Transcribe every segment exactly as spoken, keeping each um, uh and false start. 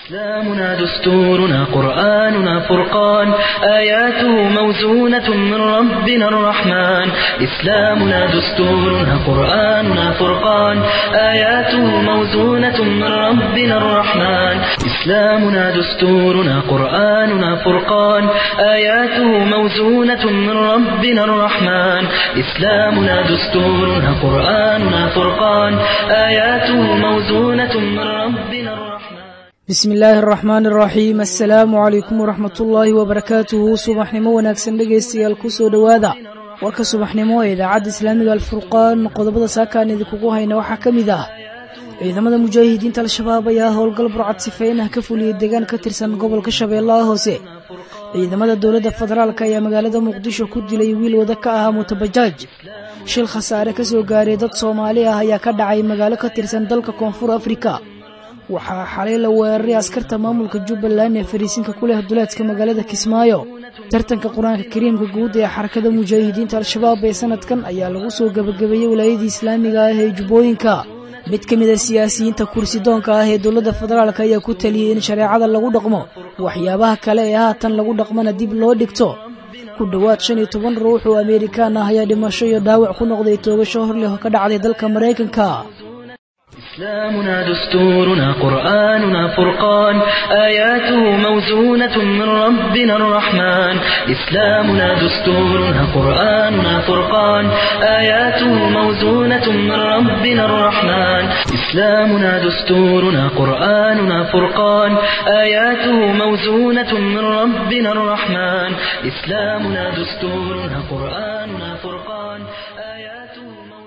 إسلامنا دستورنا قرآننا فرقان آياته موزونة من ربنا الرحمن إسلامنا دستورنا قرآننا فرقان آياته موزونة من ربنا الرحمن إسلامنا دستورنا قرآننا فرقان آياته موزونة من ربنا الرحمن إسلامنا دستورنا قرآننا فرقان آياته موزونة من ربنا الرحمن بسم الله الرحمن الرحيم السلام عليكم ورحمة الله وبركاته subaxnimo wanaagsan dhageystayaal ku soo dhawaada warka subaxnimo ee idaacadda islaamiga alfurqaan qodobada saakaan idinku hayna waxa kamid ah ciidamada mujaahidiinta al-shabaab ayaa howlgal burcad sifeynah ka fuliyay deegaan ka tirsan gobolka Shabeellaha Hoose ciidamada dawladda federaalka ayaa magaalada Muqdisho ku dilay wiil wada ka ah mutabajaaj shil khasaare ka soo gaaray dad Soomaali ah ayaa ka dhacay magaalo ka tirsan dalka Koonfur Afrika waxaa xalay la weeraray askarta maamulka Jubbaland ee fariisinka ku leh duleedka magaalada Kismaayo tartanka Quraanka Kariimka guud ee xarakada mujaahidiinta al-shabaab ee sanadkan ayaa lagu soo gabagabeeyay wilaayada Islaamiga ah ee Jubbooyinka mid kamid ah siyaasiyiinta kursi doonka ah ee dawladda federaalka ayaa ku taliyay in shareecada lagu dhaqmo waxyaabaha kale ee haatan lagu dhaqmana dib loo dhigto ku dhawaad shan iyo toban ruux oo Ameerikaan ah ayaa dhimasho iyo dhaawac ku noqday toogasho hor leh oo ka dhacday dalka Mareykanka إسلامنا دستورنا قرآننا فرقان آياته موزونة من ربنا الرحمن إسلامنا دستورنا قرآننا فرقان آياته موزونة من ربنا الرحمن إسلامنا دستورنا قرآننا فرقان آياته موزونة من ربنا الرحمن إسلامنا دستورنا قرآننا فرقان آياته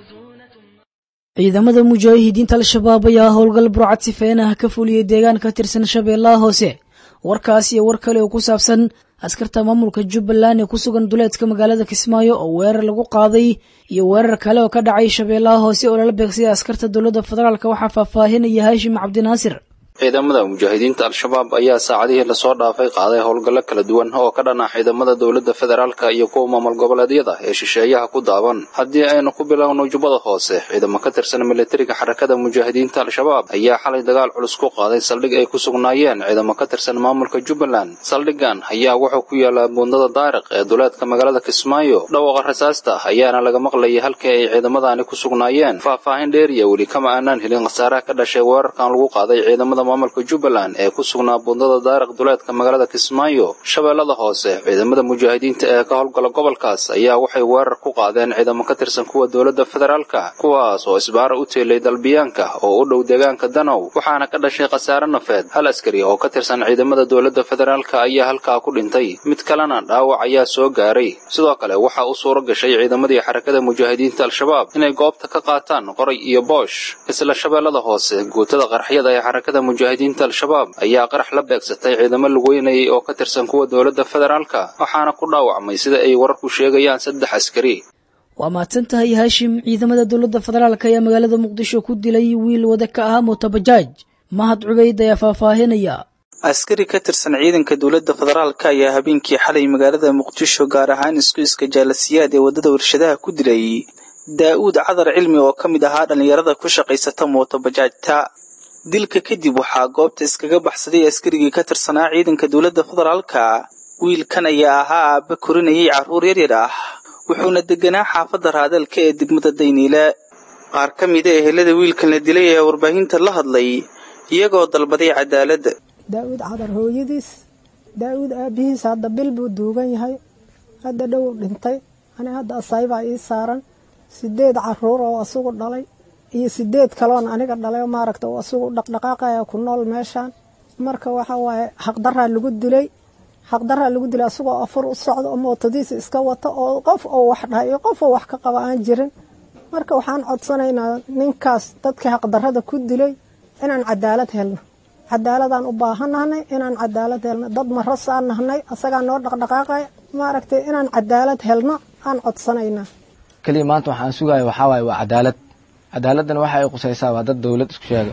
ciidamada mujaahidiinta al-shabaab ayaa howlgal burcad sifeynah ka fuliyay deegaan ka tirsan Shabeellaha Hoose warkaas iyo war kale oo ku saabsan askarta maamulka Jubbaland ee ku sugan duleedka magaalada Kismaayo oo weerar lagu qaaday iyo weerar kale oo ka dhacay Shabeellaha Hoose oo la beegsay askarta dawladda federaalka waxa faahfaahinaya Haashim Cabdi Naasir ciidamada mujaahidiinta al-shabaab ayaa saacadihii la soo dhaafay qaaday howlgallo kala duwan oo ka dhan ah ciidamada dawladda federaalka iyo kuwa maamul goboleedyada ee shisheeyaha ku daaban haddii aynu ku bilowno Jubbada Hoose ciidamo ka tirsan militariga xarakada mujaahidiinta al-shabaab ayaa xalay dagaal culus ku qaaday saldhig ay ku sugnaayeen ciidamo ka tirsan maamulka Jubbaland saldhigan ayaa wuxuu ku yaalaa buundada Daariq ee duleedka magaalada Kismaayo dhawaaqa rasaasta ayaana laga maqlayay halkii ay ciidamadani ku sugnaayeen faahfaahin dheer iyo weli kama aanan helin khasaaraha ka dhashay weerarkan lagu qaaday ciidamada maamulka Jubbaland ee ku sugnaa buundada Daariq duleedka magaalada Kismaayo Shabeellada Hoose ciidamada mujaahidiinta ee ka howlgala gobolkaas ayaa waxay weerar ku qaadeen ciidamo ka tirsan kuwa dawladda federaalka kuwaas oo isbaar u teelay dalbiyaanka oo u dhow deegaanka Danow waxaana ka dhashay khasaare nafeed hal askari oo ka tirsan ciidamada dawladda federaalka ayaa halkaa ku dhintay mid kalena dhaawac ayaa soo gaaray sidoo kale waxa uu suuro gashay ciidamadii xarakada mujaahidiinta al-shabaab inay goobta ka qaataan qoray iyo boosh isla Shabeellada Hoose guutada qarxiyada ee xarakada mujaahidiinta al-shabaab ayaa qarax la beegsatay ciidamo lagu weynayay oo ka tirsan kuwa dawladda federaalka waxaana ku dhaawacmay sida ay wararku sheegayaan saddex askari waa maatantahay Haashim ciidamada dawladda federaalka ayaa magaalada Muqdisho ku dilay wiil wada ka ah mutabajaaj Mahad Cubayd ayaa faahfaahinaya askari ka tirsan ciidanka dawladda federaalka ayaa habeenkii xalay magaalada Muqdisho gaar ahaan isku iska jaalasiyaad ee wadada warshadaha ku dilay Daawud Cadar Cilmi oo kamid ahaa dhalinyarada ku shaqeysata mutabajaajta dilka kadib waxaa goobta iskaga baxsaday askarigii ka tirsanaa ciidanka dawladda federaalka wiilkan ayaa ahaa aabba korinayay carruur yaryar ah wuxuuna deganaa xaafadda Raadalka ee degmada Dayniile qaar ka mid ah ehelada wiilkan la dilay ee warbaahinta la hadlay iyagoo dalbaday cadaalad Daawud Cadar hooyadiis Daawud aabihiis hadda bil buu duugan yahay hadda dhow dhintay ana hadda asayba ii saaran sideed carruur oo asugu dhalay iyo sideed kaloon aniga dhalay ma aragto oo asugu dhaqdhaqaaqaya ku nool meeshan marka waxa waaye xaq darra lagu dilay xaq darra lagu dilay asagoo afur u socdo oo mootadiisa iska wata oo qof oo wax dhahay qof oo wax ka qaba aan jirin marka waxaan codsanaynaa ninkaas dadka xaq darrada ku dilay inaan cadaalad helno cadaaladaan u baahanahay inaan cadaalad helno dad marasaan nahnay asaga noo dhaqdhaqaaqay ma aragtay inaan cadaalad helno aan codsanaynaa kaliya maanta waxaan sugayo waxa waaye waa cadaalad cadaaladdan waxa ay qusaysaa waa dad dawlad isku sheega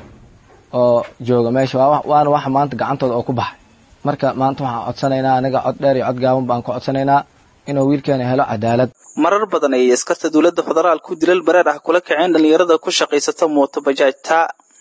oo jooga meesha waana waxa maanta gacantooda oo ku baxay marka maanta waxaan codsanaynaa aniga cod dheer iyo cod gaaban baan ku codsanaynaa inuu wiilkeena helo cadaalad marar badan ay askarta dawladda federaalku dilal bareer ah kula kaceen dhalinyarada ku shaqeysata mooto bajaajta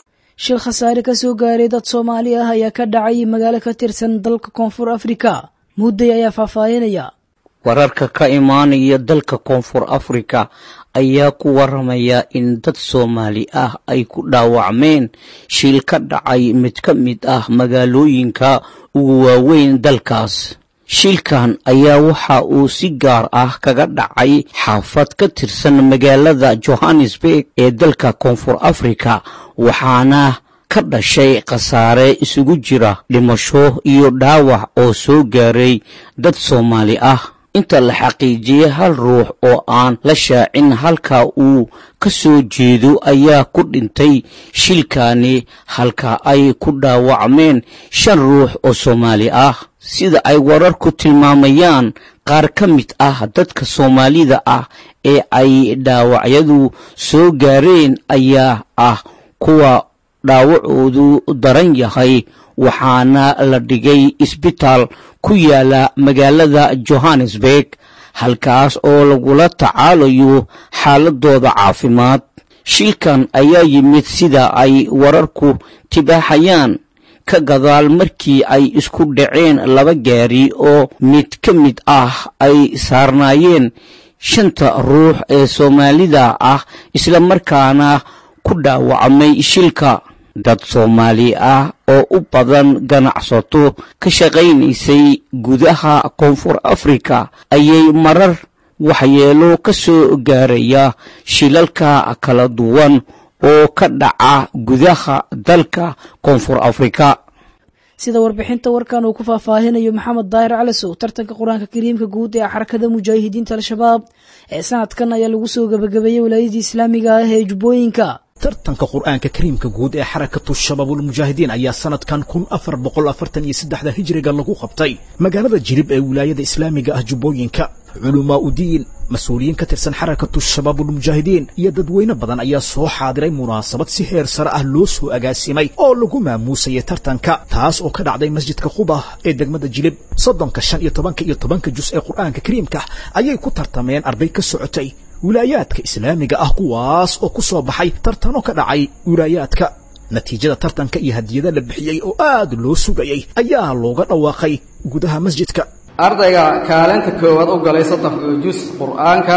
shil khasaare ka soo gaaray dad Soomaali ah ayaa ka dhacay magaalo ka tirsan dalka Koonfur Afrika. Mudday ayaa faahfaahinaya. wararka ka imaanaya dalka Koonfur Afrika ayaa ku waramaya in dad Soomaali ah ay ku dhaawacmeen shil ka dhacay mid ka mid ah magaalooyinka ugu waaweyn dalkaas. shilkan ayaa waxa uu si gaar ah kaga dhacay xaafad ka tirsan magaalada Johannesburg ee dalka Koonfur Afrika, waxaana ka dhashay khasaare isugu jira dhimasho iyo dhaawac oo soo gaaray dad Soomaali ah. inta la xaqiijiyay hal ruux oo aan la shaacin halka uu ka soo jeedo ayaa ku dhintay shilkaani, halka ay ku dhaawacmeen shan ruux oo Soomaali ah. sida ay wararku tilmaamayaan, qaar ka mid ah dadka Soomaalida ah ee ay dhaawacyadu soo gaareen ayaa ah kuwa dhaawacoodu daran yahay, waxaana la dhigay isbitaal ku yaala magaalada Johannesburg, halkaas oo lagula tacaalayo xaaladooda caafimaad. shilkan ayaa yimid sida ay wararku tibaaxayaan ka gadaal markii ay isku dhaceen laba gaari oo mid ka mid ah ay saarnaayeen shanta ruux ee Soomaalida ah, isla markaana ku dhaawacmay shilka. dad Soomaali ah oo u badan ganacsato ka shaqaynaysay gudaha Koonfur Afrika ayay marar waxyeelo ka soo gaaraya shilalka kala duwan oo ka dhaca gudaha dalka Koonfur Afrika. sida warbixinta warkan uu ku faahfaahinayo Maxamed Daahir Cali Sow, tartanka Quraanka Kariimka guud ee xarakada Mujaahidiinta Al-Shabaab ee sanadkan ayaa lagu soo gabagabeeyay wilaayada Islaamiga ah ee Jubbooyinka. tartanka quraanka kariimka guud ee xarakatu shabaabul mujaahidiin ayaa sanadkan kun afar boqol afartan iyo saddex hijriga lagu qabtay magaalada Jilib ee wilaayada Islaamiga ah Jubbooyinka. culumaa u diin, mas'uuliyiin ka tirsan xarakatu shabaabul mujaahidiin iyo dadweyne badan ayaa soo xaadiray munaasabad si heer sare ah loo soo agaasimay oo lagu maamuusay tartanka, taas oo ka dhacday masjidka Quba ee degmada Jilib. soddonka shan iyo tobanka iyo tobanka juz ee quraanka kariimka ayay ku tartameen arday ka socotay wilaayaadka islaamiga ah, kuwaas oo ku soo baxay tartano ka dhacay wilaayaadka. natiijada tartanka iyo hadiyada la bixiyay oo aad loo sugayay ayaa looga dhawaaqay gudaha masjidka. ardayga kaalinta koowaad u galay saddex juz quraanka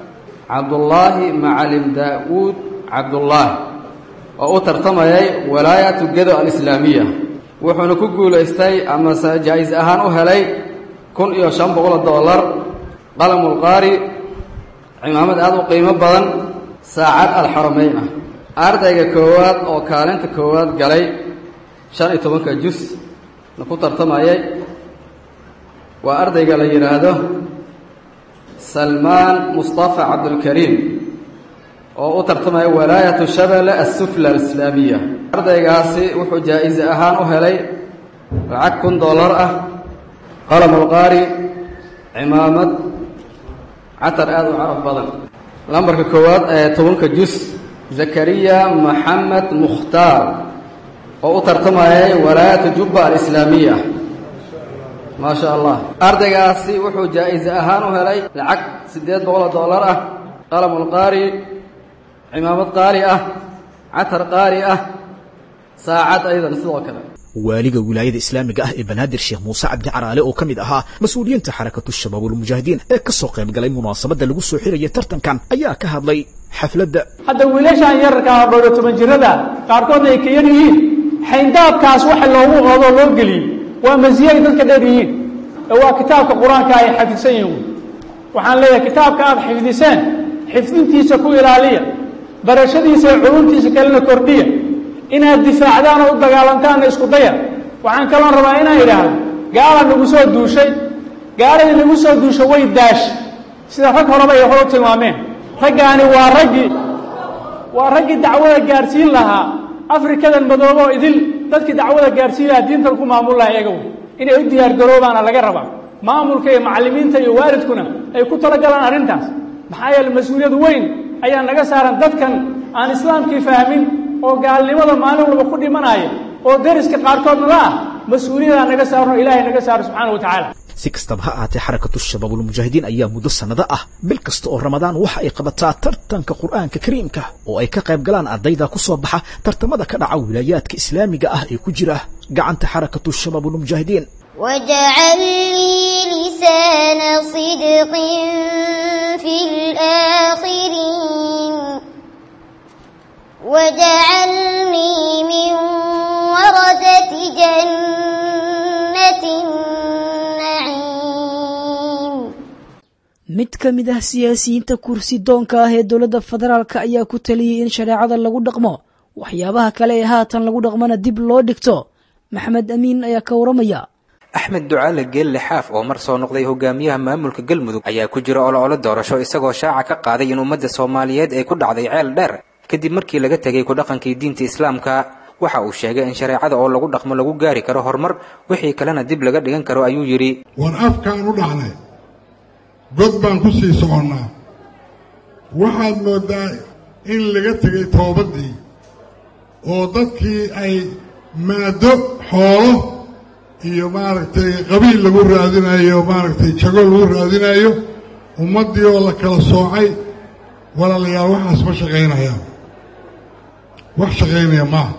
Cabdullaahi Macalim Daawud Cabdullaahi oo u tartamayay wilaayatu Gedo al-Islaamiya, wuxuuna ku guuleystay ama jaa'iz ahaan u helay kun iyo shan boqol dollar, qalamul qaari, cimaamad aad u qiimo badan, saacad al-Xarameyn ah. ardayga koowaad oo kaalinta koowaad galay shan iyo tobanka juz ku tartamayay waa ardayga la yiraahdo Salmaan Mustafa Abdul Karim oo u tartamay wilaayatu Shabelle as-Sufla al-Islaamiya. ardaygaasi wuxuu jaa'iz ahaan u helay lacag kun dollar ah, qalamul qaari, cimaamad, catar aad u caraf badan. lambarka koowaad ee tobanka juz Zakariya Maxamed Mukhtaar oo u tartamayay wilaayatu Jubba al-Islaamiya. ما شاء الله. ardaygaasi wuxuu jaa'iz ahaan u helay lacag siddeed boqol dollar ah, qalamul qaari, cimaamad qaali ah, catar qaali ah, saacad aydan sidoo kale. waaliga wilaayada islaamiga ah ee Banaadir Sheekh Muuse Cabdi Caraale oo kamid ahaa mas'uuliyiinta xarakatu shabaabul mujaahidiin ee ka soo qayb galay munaasabada lagu soo xiriyay tartankan ayaa ka hadlay xafladda. hadda wiilashan yarka ah dhowr iyo toban jirada qaarkood ay ka yar yihiin, xayndaabkaas waxa loogu qado loo geliyay waa masiyay dadka dheeriyiin ee waa kitaabka quraanka ay xafidsan yihiin. waxaan leeyahay kitaabka aad xifdiseen xifdintiisa ku ilaaliya, barashadiisa iyo culumtiisa kalena kordhiya, inaad difaacdaan oo u dagaalantaan isku daya. waxaan kaloo rabaa inaan idhaahdo gaala nagu soo duushay, gaalada nagu soo duushay way daash sida rag horeba ay hore tilmaameen. raggaani waa raggii waa raggii dacwada gaarsiin lahaa afrikadan madoobo idil, dadkii dacwada gaarsiinaya diinta ku maamul lahaa iyagu inay u diyaar garoobaana laga rabaa. maamulka iyo macallimiinta iyo waalidkuna ay ku talagalaan arrintaas, maxaa yeelay mas-uuliyad weyn ayaa naga saaran dadkan aan islaamkii fahmin oo gaalnimada maalin walba ku dhimanaya oo deriska qaarkoodna la ah mas-uuliyada naga saarno ilaahay naga saaro subxaanahu wa tacaala si kastaba ha ahaatee xarakatu shabaabulmujaahidiin ayaa muddo sannado ah bil kasta oo ramadaan waxa ay qabataa tartanka qur'aanka kariimka oo ay ka qayb galaan ardayda ku soo baxa tartamada ka dhaca wilaayaadka islaamiga ah ee ku jira gacanta xarakatu shabaabulmujaahidiin واجعل لي لسان صدق في الآخرين واجعلني من ورثة جنة النعيم mid ka mid ah siyaasiyiinta kursi doonka ah ee dowladda federaalka ayaa ku taliyey in shareecada lagu dhaqmo waxyaabaha kale ee haatan lagu dhaqmana dib loo dhigto maxamed amiin ayaa ka waramaya axmed ducaale geelle xaaf oo mar soo noqday hogaamiyaha maamulka galmudug ayaa ku jira olole doorasho isagoo shaaca ka qaaday in ummadda soomaaliyeed ay ku dhacday ceel dheer kadib markii laga tegay ku dhaqankii diinta islaamka waxa uu sheegay in shareecada oo lagu dhaqmo lagu gaari karo horumar wixii kalena dib laga dhigan karo ayuu yidhi war afkaan u dhacnay god baan ku sii soconnaa waxaad mooddaa in laga tegay toobaddii oo dadkii ay maado xoolo iyo maaragtay qabiil lagu raadinayo maaragtay jago lagu raadinayo ummaddii oo la kala soocay walaalayaal waxaas ma shaqaynayaan wax shaqaynaya maaha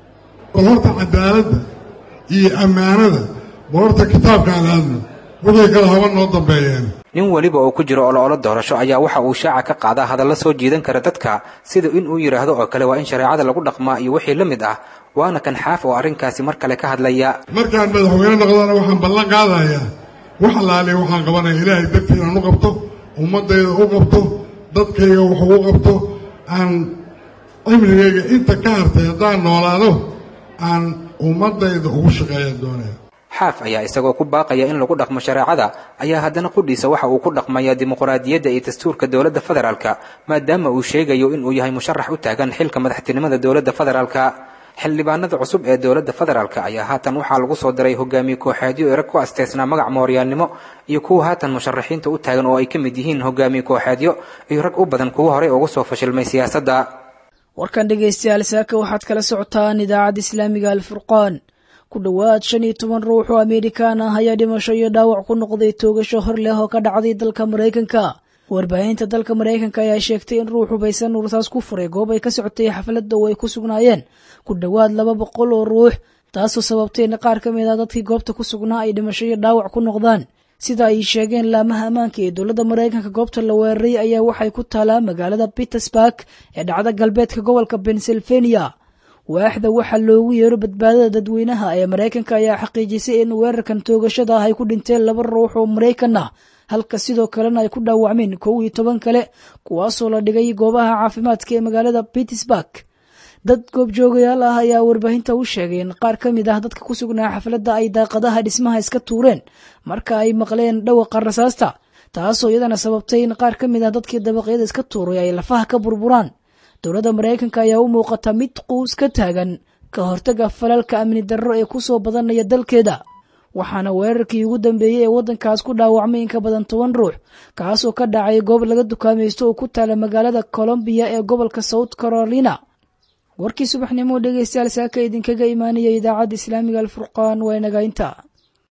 bal horta cadaaladda iyo ammaanada bal horta kitaabka aan aadno wixii kale haba noo dambeeyeen nin weliba oo ku jiro ololo doorasho ayaa waxa uu shaaca ka qaadaa hadalla soo jiidan kara dadka sida in uu yidhaahdo oo kale waa in shareecada lagu dhaqmaa iyo wixii la mid ah waana kan xaaf oo arrinkaasi mar kale ka hadlaya markaan madaxweyne noqdana waxaan ballan qaadayaa wax allaaliya waxaan qabanaya ilaahay dartii inaan u qabto ummaddayda u qabto dadkayga wax ugu qabto aan cimrigayga inta ka hartay haddaan noolaado aan ummaddayda ugu shaqeeyan doonaya xaaf ayaa isagoo ku baaqaya in lagu dhaqmo shareecada ayaa haddana qudhiisa waxa uu ku dhaqmayaa dimuqraadiyadda iyo dastuurka dowladda federaalka maadaama uu sheegayo inuu yahay musharax u taagan xilka madaxtinimada dowladda federaalka xildhibaanada cusub ee dowladda federaalka ayaa haatan waxaa lagu soo diray hogaamiye kooxeedyo erag ku asteysnaa magac mooryaannimo iyo kuwa haatan musharaxiinta u taagan oo ay ka mid yihiin hogaamiye kooxeedyo iyo rag u badan kuwa horey uga soo fashilmay siyaasadda warkan dhegaystayaal saaka waxaad kala socotaan idaacadda islaamiga alfurqaan ku dhowaad shan iyo toban ruux oo amerikaan ah ayaa dhimasho iyo dhaawac ku noqday toogasho hor leh oo ka dhacday dalka maraykanka warbaahinta dalka maraykanka ayaa sheegtay in ruux hubaysan urtaas ku furay goob ay ka socotay xafladda oo ay ku sugnaayeen ku dhowaad laba boqol oo ruux taasoo sababtay in qaar ka mid ah dadkii goobta ku sugnaa ay dhimasho iyo dhaawac ku noqdaan sida ay sheegeen laamaha ammaanka ee dowladda maraykanka goobta la weeraray ayaa waxay ku taalaa magaalada Pittsburgh ee dhacda galbeedka gobolka Pennsylvania waaxda waxa loogu yeero badbaadada dadweynaha ee maraykanka ayaa xaqiijisay in weerarkan toogashada ah ay ku dhinteen laba ruux oo maraykan ah halka sidoo kalena ay ku dhaawacmeen kow iyo toban kale kuwaasoo la dhigay goobaha caafimaadka ee magaalada Pittsburgh dad goobjoogayaal ah ayaa warbaahinta u sheegay in qaar ka mid ah dadka ku sugnaa xafladda ay daaqadaha dhismaha iska tuureen marka ay maqleen dhawaqa rasaasta taasoo iyadana sababtay in qaar ka mid ah dadkii dabaqyada iska tuuray ay lafaha ka burburaan dowladda maraykanka ayaa u muuqata mid quus ka taagan ka hortaga falalka amni darro ee ku soo badanaya dalkeeda waxaana weerarkii ugu dambeeyey ee waddankaas ku dhaawacmay in ka badan toban ruux kaasoo ka dhacay goob laga dukaamaysto oo ku taala magaalada Columbia ee gobolka South Carolina warkii subaxnimo dhegaystayaal saaka idinkaga imaanaya idaacadda islaamiga alfurqaan waa inaga inta